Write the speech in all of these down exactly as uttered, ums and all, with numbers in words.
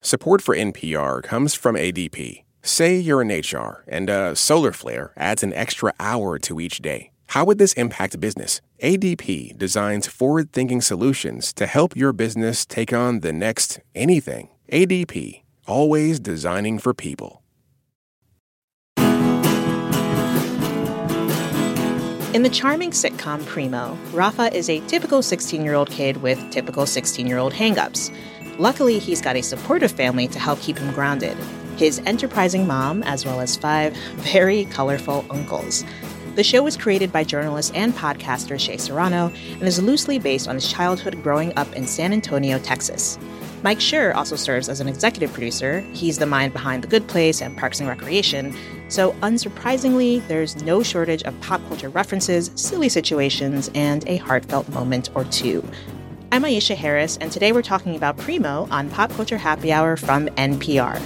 Support for N P R comes from A D P. Say you're in H R and a solar flare adds an extra hour to each day. How would this impact business? A D P designs forward-thinking solutions to help your business take on the next anything. A D P, always designing for people. In the charming sitcom Primo, Rafa is a typical sixteen-year-old kid with typical sixteen-year-old hang-ups. Luckily, he's got a supportive family to help keep him grounded. His enterprising mom, as well as five very colorful uncles. The show was created by journalist and podcaster Shea Serrano and is loosely based on his childhood growing up in San Antonio, Texas. Mike Schur also serves as an executive producer. He's the mind behind The Good Place and Parks and Recreation. So unsurprisingly, there's no shortage of pop culture references, silly situations, and a heartfelt moment or two. I'm Aisha Harris, and today we're talking about Primo on Pop Culture Happy Hour from N P R.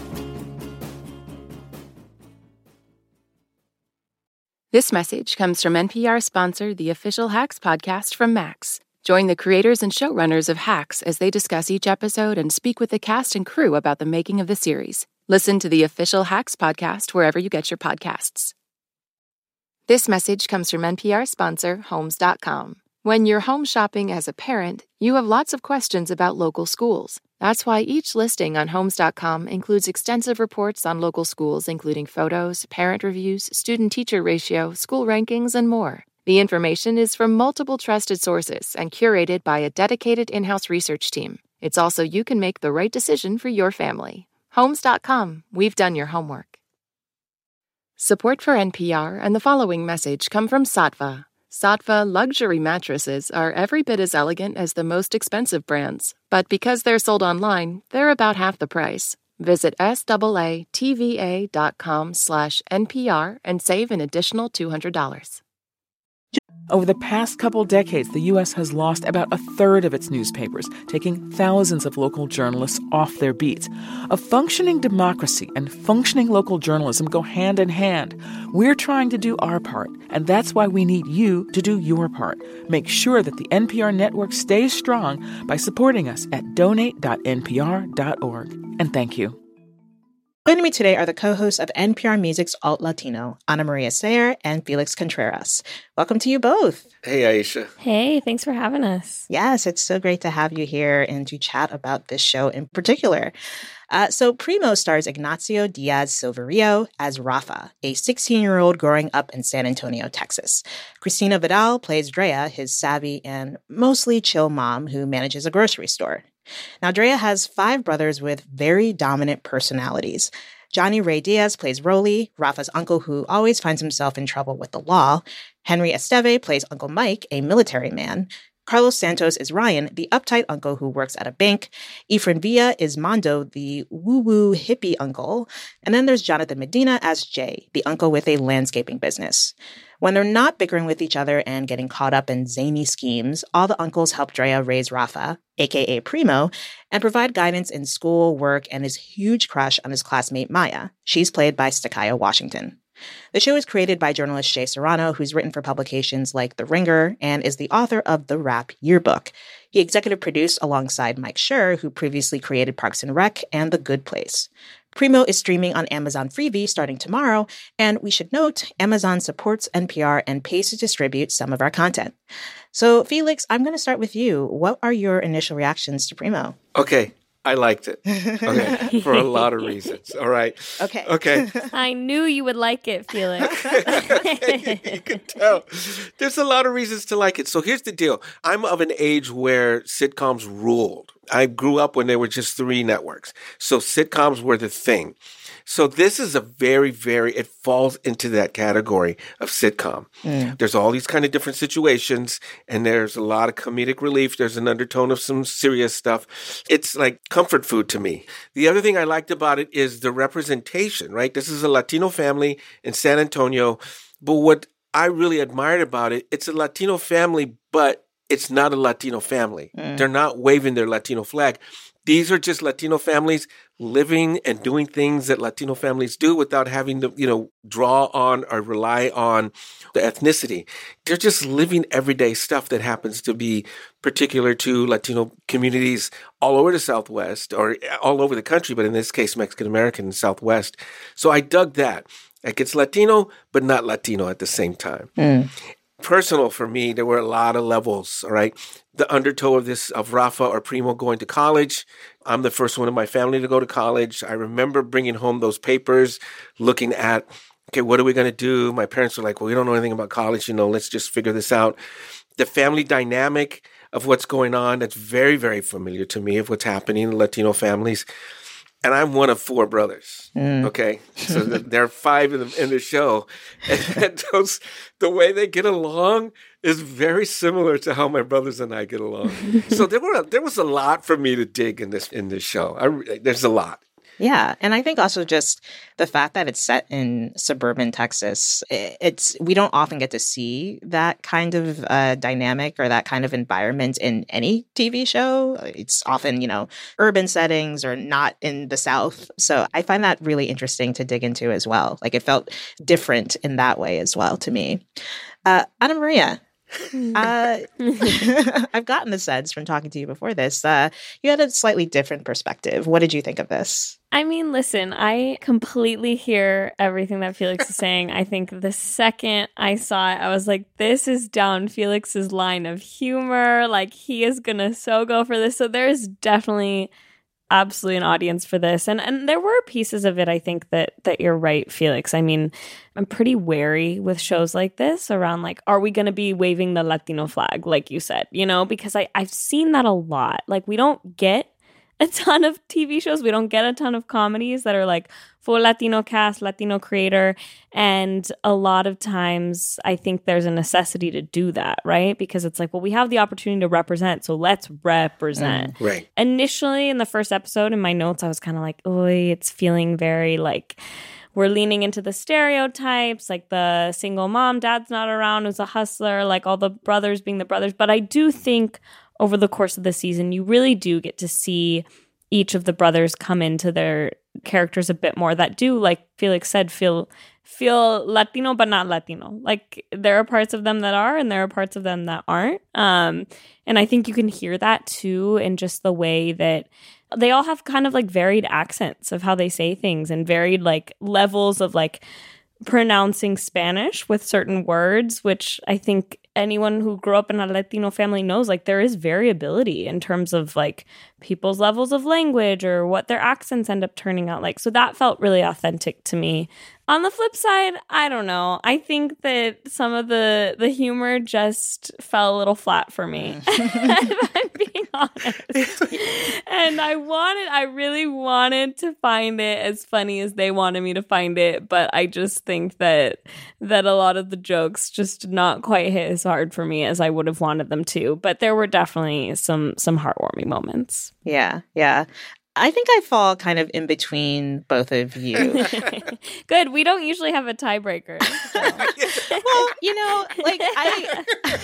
This message comes from N P R sponsor, the official Hacks podcast from Max. Join the creators and showrunners of Hacks as they discuss each episode and speak with the cast and crew about the making of the series. Listen to the official Hacks podcast wherever you get your podcasts. This message comes from N P R sponsor, Homes dot com. When you're home shopping as a parent, you have lots of questions about local schools. That's why each listing on Homes dot com includes extensive reports on local schools, including photos, parent reviews, student-teacher ratio, school rankings, and more. The information is from multiple trusted sources and curated by a dedicated in-house research team. It's also you can make the right decision for your family. Homes dot com. We've done your homework. Support for N P R and the following message come from Saatva. Saatva luxury mattresses are every bit as elegant as the most expensive brands, but because they're sold online, they're about half the price. Visit saatva.com slash NPR and save an additional two hundred dollars. Over the past couple decades, the U S has lost about a third of its newspapers, taking thousands of local journalists off their beats. A functioning democracy and functioning local journalism go hand in hand. We're trying to do our part, and that's why we need you to do your part. Make sure that the N P R network stays strong by supporting us at donate dot N P R dot org. And thank you. Joining me today are the co-hosts of N P R Music's Alt Latino, Ana Maria Sayer and Felix Contreras. Welcome to you both. Hey, Aisha. Hey, thanks for having us. Yes, it's so great to have you here and to chat about this show in particular. Uh, so Primo stars Ignacio Diaz Silverio as Rafa, a sixteen-year-old growing up in San Antonio, Texas. Cristina Vidal plays Drea, his savvy and mostly chill mom who manages a grocery store. Now, Drea has five brothers with very dominant personalities. Johnny Ray Diaz plays Rolly, Rafa's uncle who always finds himself in trouble with the law. Henry Esteve plays Uncle Mike, a military man. Carlos Santos is Ryan, the uptight uncle who works at a bank. Efren Villa is Mondo, the woo-woo hippie uncle. And then there's Jonathan Medina as Jay, the uncle with a landscaping business. When they're not bickering with each other and getting caught up in zany schemes, all the uncles help Drea raise Rafa, a k a. Primo, and provide guidance in school, work, and his huge crush on his classmate Maya. She's played by Stakaya Washington. The show is created by journalist Shea Serrano, who's written for publications like The Ringer and is the author of The Rap Yearbook. He executive produced alongside Mike Schur, who previously created Parks and Rec and The Good Place. Primo is streaming on Amazon Freevee starting tomorrow, and we should note Amazon supports N P R and pays to distribute some of our content. So, Felix, I'm going to start with you. What are your initial reactions to Primo? Okay, I liked it. Okay, for a lot of reasons. All right. Okay. Okay. I knew you would like it, Felix. You can tell. There's a lot of reasons to like it. So here's the deal. I'm of an age where sitcoms ruled. I grew up when there were just three networks. So sitcoms were the thing. So this is a very, very, it falls into that category of sitcom. Mm. There's all these kind of different situations, and there's a lot of comedic relief. There's an undertone of some serious stuff. It's like comfort food to me. The other thing I liked about it is the representation, right? This is a Latino family in San Antonio. But what I really admired about it, it's a Latino family, but it's not a Latino family. Mm. They're not waving their Latino flag. These are just Latino families living and doing things that Latino families do without having to, you know, draw on or rely on the ethnicity. They're just living everyday stuff that happens to be particular to Latino communities all over the Southwest or all over the country, but in this case, Mexican-American and Southwest. So I dug that. Like it's Latino, but not Latino at the same time. Mm. Personal for me, there were a lot of levels, all right? The undertow of this, of Rafa or Primo going to college. I'm the first one in my family to go to college. I remember bringing home those papers, looking at, okay, what are we going to do? My parents were like, well, we don't know anything about college. You know, let's just figure this out. The family dynamic of what's going on, that's very, very familiar to me of what's happening in Latino families. And I'm one of four brothers, mm. okay? So there are five in the, in the show. And those, the way they get along is very similar to how my brothers and I get along. So there were there was a lot for me to dig in this in this show. I, there's a lot. Yeah. And I think also just the fact that it's set in suburban Texas, it's we don't often get to see that kind of uh, dynamic or that kind of environment in any T V show. It's often, you know, urban settings or not in the South. So I find that really interesting to dig into as well. Like it felt different in that way as well to me. Uh, Ana Maria. uh, I've gotten the sense from talking to you before this, uh, you had a slightly different perspective. What did you think of this? I mean, listen, I completely hear everything that Felix is saying. I think the second I saw it, I was like, this is down Felix's line of humor. Like, he is going to so go for this. So there's definitely absolutely an audience for this. And and there were pieces of it, I think, that that you're right, Felix. I mean, I'm pretty wary with shows like this around, like, are we going to be waving the Latino flag, like you said, you know, because I, I've seen that a lot. Like, we don't get a ton of T V shows. We don't get a ton of comedies that are like full Latino cast, Latino creator. And a lot of times I think there's a necessity to do that, right? Because it's like, well, we have the opportunity to represent, so let's represent. Mm, right. Initially in the first episode, in my notes, I was kind of like, oh, it's feeling very like we're leaning into the stereotypes, like the single mom, dad's not around, who's a hustler, like all the brothers being the brothers. But I do think over the course of the season, you really do get to see each of the brothers come into their characters a bit more that do, like Felix said, feel feel Latino, but not Latino. Like, there are parts of them that are, and there are parts of them that aren't. Um, and I think you can hear that, too, in just the way that they all have kind of, like, varied accents of how they say things and varied, like, levels of, like, pronouncing Spanish with certain words, which I think anyone who grew up in a Latino family knows, like, there is variability in terms of like people's levels of language or what their accents end up turning out like. So that felt really authentic to me. On the flip side, I don't know. I think that some of the the humor just fell a little flat for me, if I'm being honest. And I wanted, I really wanted to find it as funny as they wanted me to find it, but I just think that that a lot of the jokes just did not quite hit as hard for me as I would have wanted them to. But there were definitely some some heartwarming moments. Yeah, yeah. I think I fall kind of in between both of you. Good. We don't usually have a tiebreaker. So. Well, you know, like I...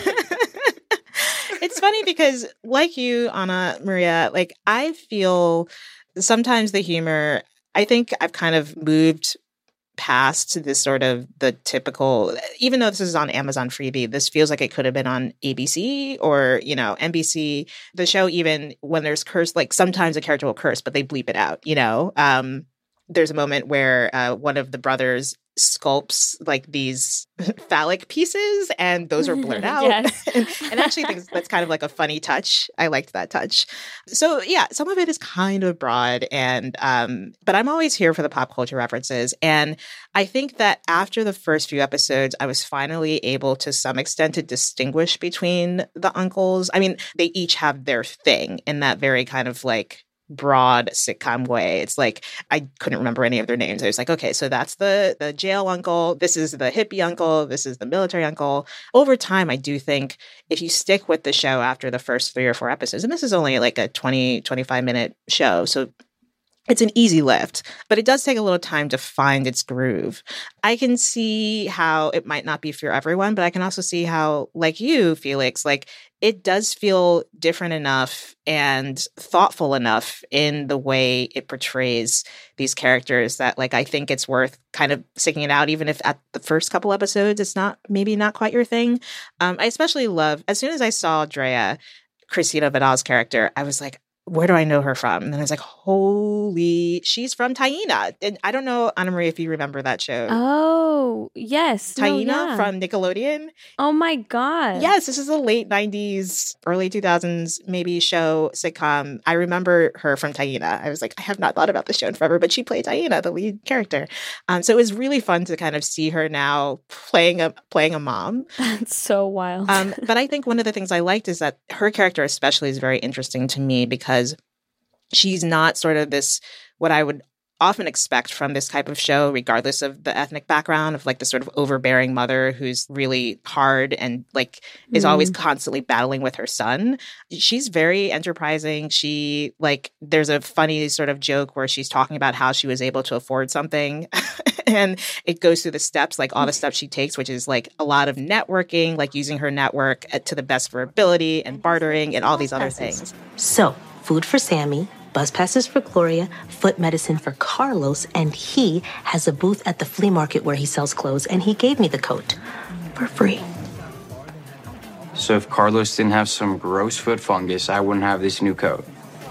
It's funny because like you, Ana Maria, like I feel sometimes the humor, I think I've kind of moved past this sort of the typical, even though this is on Amazon Freevee, this feels like it could have been on A B C or, you know, N B C. The show, even when there's curse, like sometimes a character will curse, but they bleep it out, you know? Um, there's a moment where uh, one of the brothers sculpts like these phallic pieces and those are blurred out. Yes. and, and actually I think that's kind of like a funny touch. I liked that touch. So yeah, some of it is kind of broad and um but I'm always here for the pop culture references. And I think that after the first few episodes, I was finally able to some extent to distinguish between the uncles. I mean, they each have their thing in that very kind of like broad sitcom way. It's like I couldn't remember any of their names. I was like, okay, so that's the the jail uncle, this is the hippie uncle, this is the military uncle. Over time, I do think if you stick with the show after the first three or four episodes, and this is only like a twenty, twenty-five minute show, so it's an easy lift, but it does take a little time to find its groove. I can see how it might not be for everyone, but I can also see how, like you, Felix, like it does feel different enough and thoughtful enough in the way it portrays these characters that, like, I think it's worth kind of sticking it out, even if at the first couple episodes it's not maybe not quite your thing. Um, I especially love, as soon as I saw Drea, Christina Vidal's character, I was like, where do I know her from? And then I was like, holy, she's from Taina. And I don't know, Anna Marie, if you remember that show. Oh, yes. Taina no, yeah. from Nickelodeon. Oh my God. Yes, this is a late nineties, early two thousands maybe show, sitcom. I remember her from Taina. I was like, I have not thought about this show in forever, but she played Taina, the lead character. Um, so it was really fun to kind of see her now playing a playing a mom. That's so wild. Um, but I think one of the things I liked is that her character especially is very interesting to me because she's not sort of this, what I would often expect from this type of show, regardless of the ethnic background, of like the sort of overbearing mother who's really hard and like is Mm. always constantly battling with her son. She's very enterprising. She like, there's a funny sort of joke where she's talking about how she was able to afford something. And it goes through the steps, like all the steps she takes, which is like a lot of networking, like using her network at, to the best of her ability and bartering and all these other things. So, food for Sammy, bus passes for Gloria, foot medicine for Carlos, and he has a booth at the flea market where he sells clothes, and he gave me the coat for free. So if Carlos didn't have some gross foot fungus, I wouldn't have this new coat.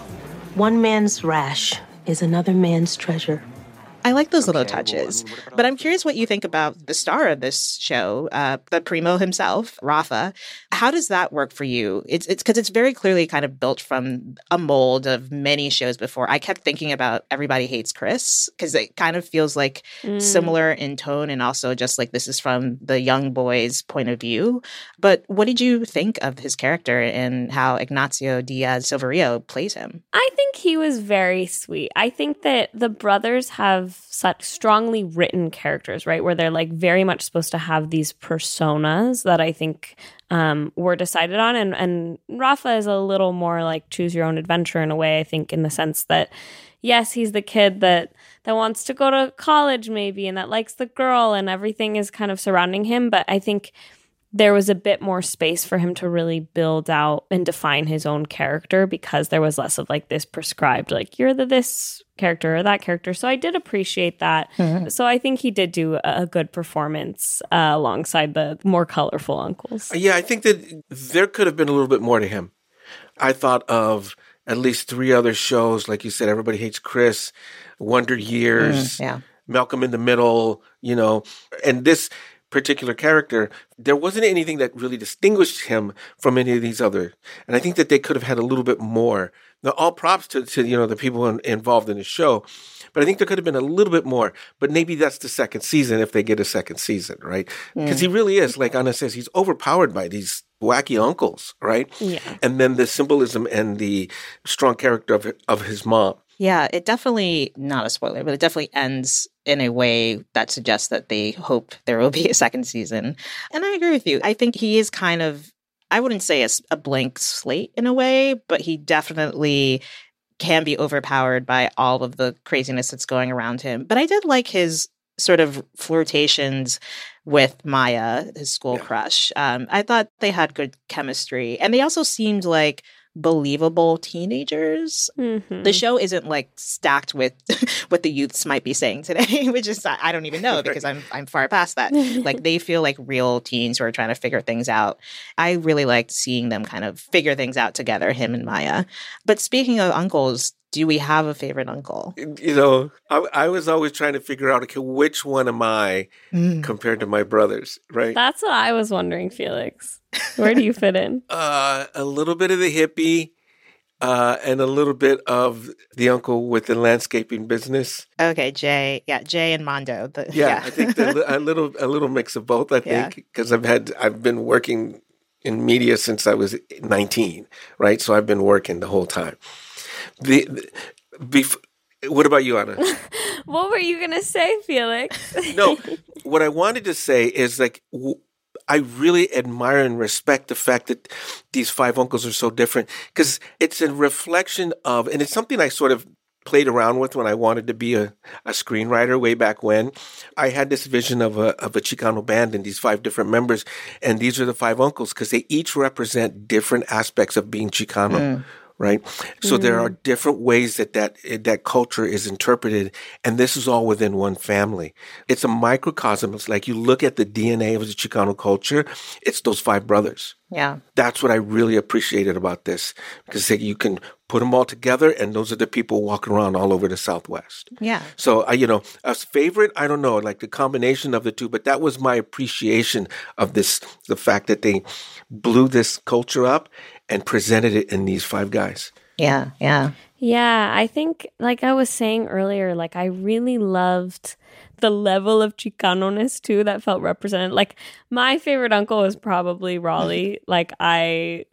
One man's rash is another man's treasure. I like those little Okay, well, I touches. mean, what about But all I'm curious what you think about the star of this show, uh, the Primo himself, Rafa. How does that work for you? It's it's because it's very clearly kind of built from a mold of many shows before. I kept thinking about Everybody Hates Chris because it kind of feels like Mm. similar in tone and also just like this is from the young boy's point of view. But what did you think of his character and how Ignacio Diaz Silverio plays him? I think he was very sweet. I think that the brothers have such strongly written characters, right? Where they're like very much supposed to have these personas that I think um, were decided on. And, and Rafa is a little more like choose your own adventure in a way, I think, in the sense that, yes, he's the kid that, that wants to go to college maybe and that likes the girl and everything is kind of surrounding him. But I think there was a bit more space for him to really build out and define his own character because there was less of like this prescribed, like you're the this character or that character. So I did appreciate that. Mm-hmm. So I think he did do a good performance uh, alongside the more colorful uncles. Yeah, I think that there could have been a little bit more to him. I thought of at least three other shows, like you said, Everybody Hates Chris, Wonder Years, Mm, yeah. Malcolm in the Middle, you know, and this particular character, there wasn't anything that really distinguished him from any of these other. And I think that they could have had a little bit more. Now, all props to, to you know, the people in, involved in the show. But I think there could have been a little bit more. But maybe that's the second season if they get a second season, right? Because mm. he really is, like Anna says, he's overpowered by these wacky uncles, right? Yeah. And then the symbolism and the strong character of of his mom. Yeah, it definitely, not a spoiler, but it definitely ends in a way that suggests that they hope there will be a second season. And I agree with you. I think he is kind of, I wouldn't say a, a blank slate in a way, but he definitely can be overpowered by all of the craziness that's going around him. But I did like his sort of flirtations with Maya, his school yeah. crush. Um, I thought they had good chemistry. And they also seemed like believable teenagers. Mm-hmm. The show isn't like stacked with what the youths might be saying today, which is I don't even know because I'm I'm far past that. Like they feel like real teens who are trying to figure things out. I really liked seeing them kind of figure things out together, him and Maya. But speaking of uncles, do we have a favorite uncle? You know, I, I was always trying to figure out, okay, which one am I mm. compared to my brothers, right? That's what I was wondering, Felix. Where do you fit in? uh, a little bit of the hippie uh, and a little bit of the uncle with the landscaping business. Okay, Jay. Yeah, Jay and Mondo. The, yeah, yeah. I think the, a little a little mix of both, I think, because yeah. I've had I've been working in media since I was nineteen, right? So I've been working the whole time. The, the bef- what about you, Anna? What were you gonna say, Felix? No, what I wanted to say is like w- I really admire and respect the fact that these five uncles are so different because it's a reflection of, and it's something I sort of played around with when I wanted to be a, a screenwriter way back when. I had this vision of a of a Chicano band and these five different members, and these are the five uncles because they each represent different aspects of being Chicano. Mm. Right. So mm. there are different ways that, that that culture is interpreted. And this is all within one family. It's a microcosm. It's like you look at the D N A of the Chicano culture. It's those five brothers. Yeah. That's what I really appreciated about this, because you can put them all together and those are the people walking around all over the Southwest. Yeah. So, uh, you know, a favorite, I don't know, like the combination of the two, but that was my appreciation of this, the fact that they blew this culture up and presented it in these five guys. Yeah, yeah. Yeah, I think, like I was saying earlier, like I really loved the level of Chicano-ness too that felt represented. Like my favorite uncle was probably Raleigh. Like I,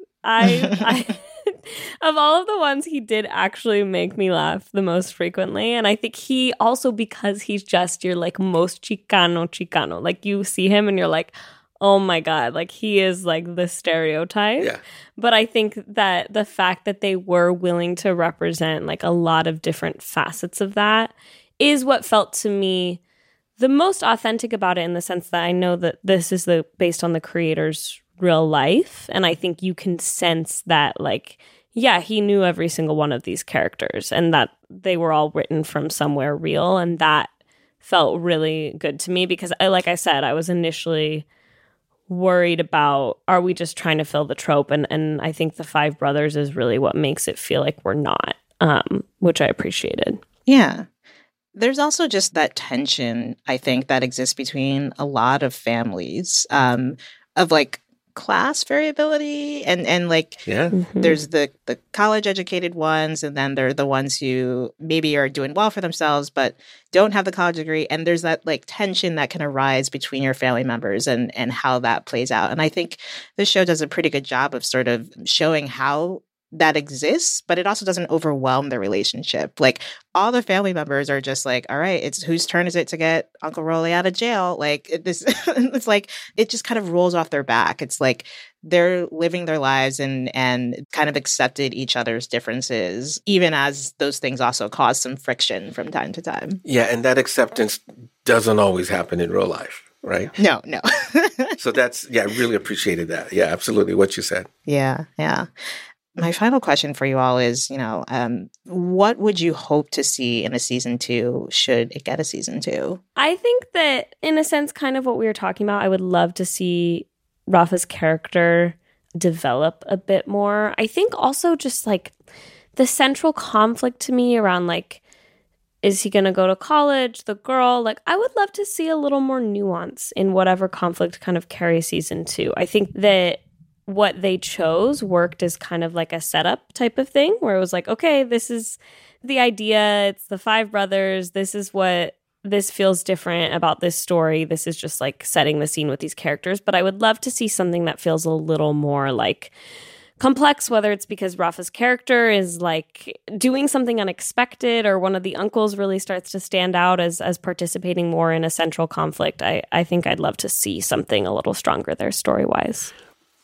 I, I of all of the ones, he did actually make me laugh the most frequently. And I think he also, because he's just your like most Chicano Chicano, like you see him and you're like, oh my God, like he is like the stereotype. Yeah. But I think that the fact that they were willing to represent like a lot of different facets of that is what felt to me the most authentic about it, in the sense that I know that this is the based on the creator's real life. And I think you can sense that, like, yeah, he knew every single one of these characters and that they were all written from somewhere real. And that felt really good to me because, I, like I said, I was initially worried about, are we just trying to fill the trope? And and I think the five brothers is really what makes it feel like we're not, um, which I appreciated. Yeah. There's also just that tension, I think, that exists between a lot of families, um, of like class variability and and like yeah. mm-hmm. there's the the college educated ones, and then there are the ones who maybe are doing well for themselves but don't have the college degree, and there's that like tension that can arise between your family members and and how that plays out. And I think this show does a pretty good job of sort of showing how that exists, but it also doesn't overwhelm the relationship. Like all the family members are just like, all right, it's whose turn is it to get Uncle Rolly out of jail? Like it, this, it's like it just kind of rolls off their back. It's like they're living their lives and and kind of accepted each other's differences, even as those things also cause some friction from time to time. Yeah, and that acceptance doesn't always happen in real life, right? No, no. So that's, yeah, I really appreciated that. Yeah, absolutely, what you said. Yeah, yeah. My final question for you all is, you know, um, what would you hope to see in a season two should it get a season two? I think that, in a sense, kind of what we were talking about, I would love to see Rafa's character develop a bit more. I think also just like the central conflict to me around like, is he going to go to college, the girl? Like, I would love to see a little more nuance in whatever conflict kind of carries season two. I think that what they chose worked as kind of like a setup type of thing where it was like, okay, this is the idea. It's the five brothers. This is what this feels different about this story. This is just like setting the scene with these characters. But I would love to see something that feels a little more like complex, whether it's because Rafa's character is like doing something unexpected or one of the uncles really starts to stand out as as participating more in a central conflict. I, I think I'd love to see something a little stronger there story-wise.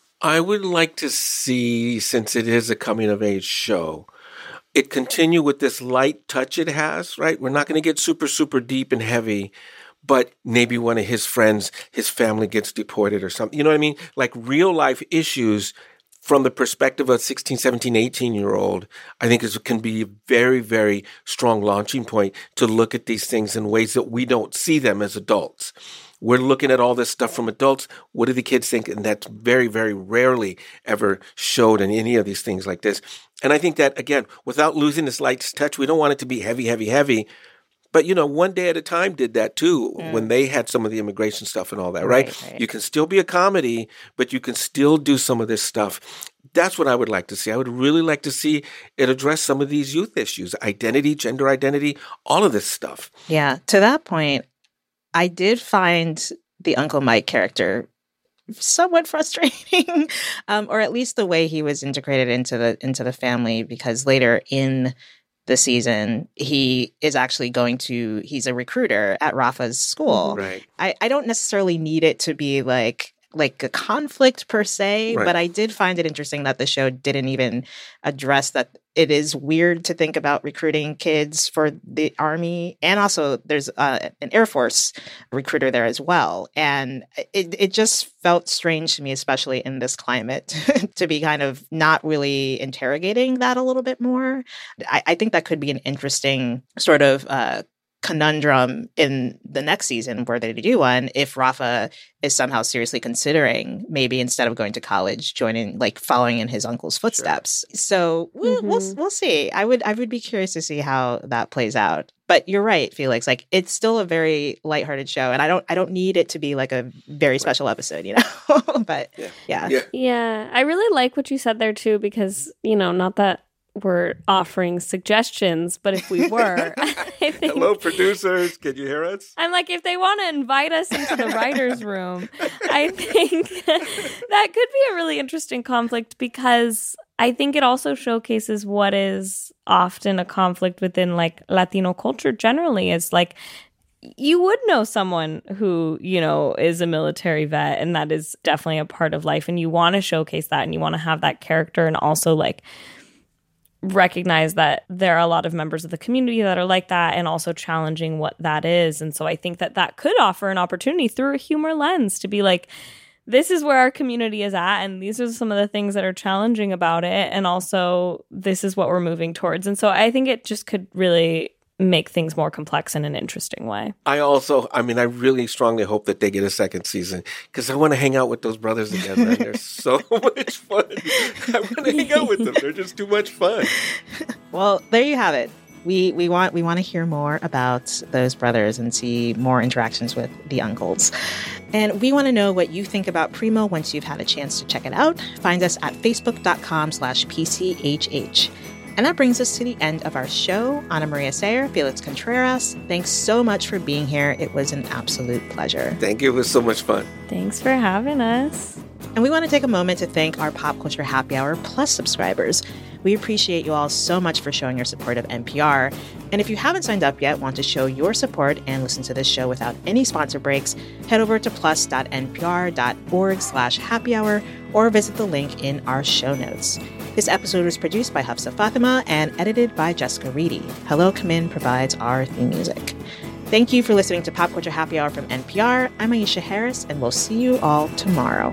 I would like to see, since it is a coming-of-age show, it continue with this light touch it has, right? We're not going to get super, super deep and heavy, but maybe one of his friends, his family gets deported or something. You know what I mean? Like real-life issues from the perspective of a sixteen, seventeen, eighteen-year-old, I think it can be a very, very strong launching point to look at these things in ways that we don't see them as adults. We're looking at all this stuff from adults. What do the kids think? And that's very, very rarely ever showed in any of these things like this. And I think that, again, without losing this light touch, we don't want it to be heavy, heavy, heavy. But, you know, One Day at a Time did that too mm. when they had some of the immigration stuff and all that, right? Right, right? You can still be a comedy, but you can still do some of this stuff. That's what I would like to see. I would really like to see it address some of these youth issues, identity, gender identity, all of this stuff. Yeah. To that point, I did find the Uncle Mike character somewhat frustrating, um, or at least the way he was integrated into the into the family, because later in the season, he is actually going to, he's a recruiter at Rafa's school. Right. I, I don't necessarily need it to be like like a conflict per se, right. but I did find it interesting that the show didn't even address that it is weird to think about recruiting kids for the Army. And also there's uh, an Air Force recruiter there as well. And it, it just felt strange to me, especially in this climate, to be kind of not really interrogating that a little bit more. I, I think that could be an interesting sort of uh, conundrum in the next season where they do one, if Rafa is somehow seriously considering maybe instead of going to college, joining, like following in his uncle's footsteps. Sure. So we'll, mm-hmm. we'll we'll see. I would I would be curious to see how that plays out. But you're right, Felix. Like, it's still a very lighthearted show, and I don't I don't need it to be like a very special episode, you know. But yeah. yeah, yeah, yeah. I really like what you said there too, because you know, not that we're offering suggestions, but if we were, I think, hello, producers, can you hear us? I'm like, if they want to invite us into the writer's room, I think that could be a really interesting conflict, because I think it also showcases what is often a conflict within like Latino culture generally, is like, you would know someone who, you know, is a military vet, and that is definitely a part of life, and you want to showcase that, and you want to have that character, and also like recognize that there are a lot of members of the community that are like that, and also challenging what that is. And so I think that that could offer an opportunity through a humor lens to be like, this is where our community is at, and these are some of the things that are challenging about it, and also this is what we're moving towards. And so I think it just could really make things more complex in an interesting way. I also, I mean, I really strongly hope that they get a second season, because I want to hang out with those brothers again, man. They're so much fun. I want to hang out with them. They're just too much fun. Well, there you have it. We we want we want to hear more about those brothers and see more interactions with the uncles. And we want to know what you think about Primo once you've had a chance to check it out. Find us at facebook.com slash PCHH. And that brings us to the end of our show. Ana Maria Sayer, Felix Contreras, thanks so much for being here. It was an absolute pleasure. Thank you. It was so much fun. Thanks for having us. And we want to take a moment to thank our Pop Culture Happy Hour Plus subscribers. We appreciate you all so much for showing your support of N P R. And if you haven't signed up yet, want to show your support and listen to this show without any sponsor breaks, head over to plus.npr.org slash happy hour or visit the link in our show notes. This episode was produced by Hafsa Fatima and edited by Jessica Reedy. Hello Kamin provides our theme music. Thank you for listening to Pop Culture Happy Hour from N P R. I'm Aisha Harris, and we'll see you all tomorrow.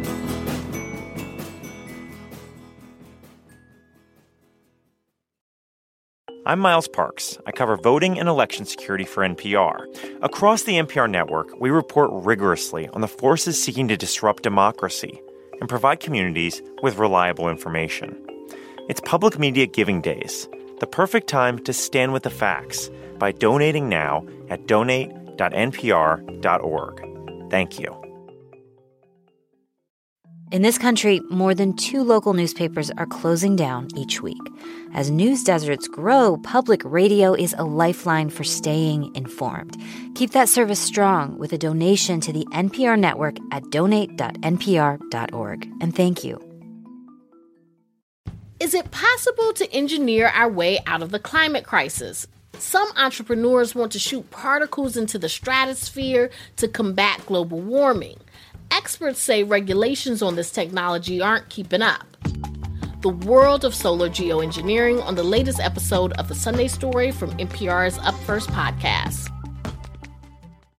I'm Miles Parks. I cover voting and election security for N P R. Across the N P R network, we report rigorously on the forces seeking to disrupt democracy and provide communities with reliable information. It's Public Media Giving Days, the perfect time to stand with the facts by donating now at donate dot n p r dot org. Thank you. In this country, more than two local newspapers are closing down each week. As news deserts grow, public radio is a lifeline for staying informed. Keep that service strong with a donation to the N P R network at donate dot n p r dot org. And thank you. Is it possible to engineer our way out of the climate crisis? Some entrepreneurs want to shoot particles into the stratosphere to combat global warming. Experts say regulations on this technology aren't keeping up. The world of solar geoengineering on the latest episode of The Sunday Story from N P R's Up First podcast.